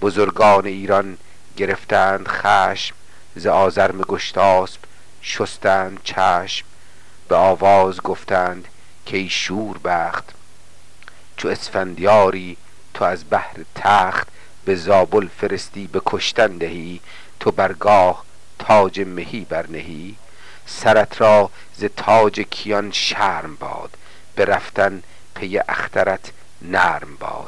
بزرگان ایران گرفتند خشم، ز آزرم گشتاسپ شستند چشم. به آواز گفتند که ای شوربخت، چو اسفندیاری تو از بهر تخت. به زابل فرستی به کشتن دهی، تو برگاه تاج مهی برنهی. سرت را ز تاج کیان شرم باد، به رفتن پی اخترت نرم باد.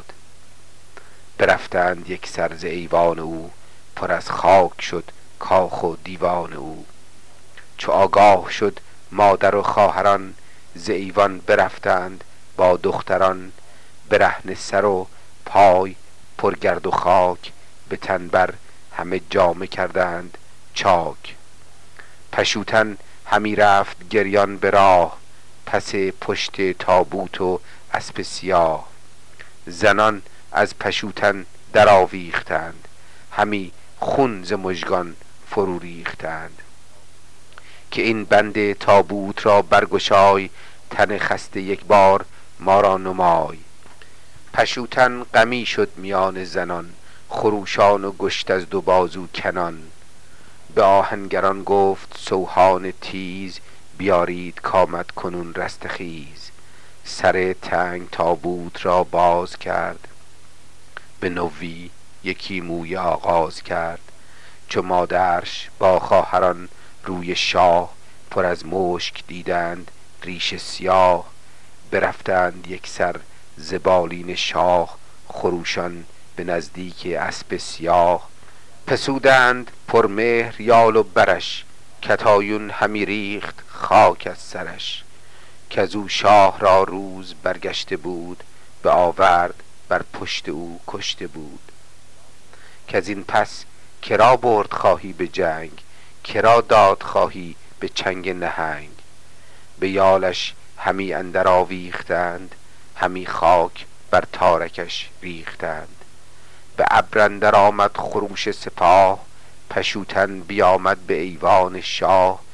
برفتند یک سر ز ایوان او، پر از خاک شد کاخ و دیوان او. چو آگاه شد مادر و خواهران، ز ایوان برفتند با دختران. برهنه سر و پای پر گرد و خاک، به تن بر همه جامه کردند چاک. پشوتن همی رفت گریان به راه، پس پشت تابوت و اسپ سیاه. زنان از پشوتن در آویختند، همی خون ز مژگان فرو ریختند. که این بند تابوت را برگشای، تن خسته یک بار ما را نمای. پشوتن غمی شد میان زنان، خروشان و گشت از دو بازو کنان. به آهنگران گفت سوهان تیز، بیارید کامد کنون رستخیز. سر تنگ تابوت را باز کرد، به نوی یکی موی آغاز کرد. چو مادرش با خواهران روی شاه، پر از مشک دیدند ریش سیاه. برفتند یک سر ز بالین شاه، خروشان به نزدیک اسپ سیاه. پسودند پرمهر یال و برش، کتایون همی ریخت خاک از سرش. کزو شاه را روز برگشته بود، به آورد بر پشت او کشته بود. کزین پس کرا برد خواهی به جنگ، کرا داد خواهی به چنگ نهنگ. به یالش همی اندر آویختند، همی خاک بر تارکش ریختند. به ابر اندر آمد خروش سپاه، پشوتن بیامد به ایوان شاه.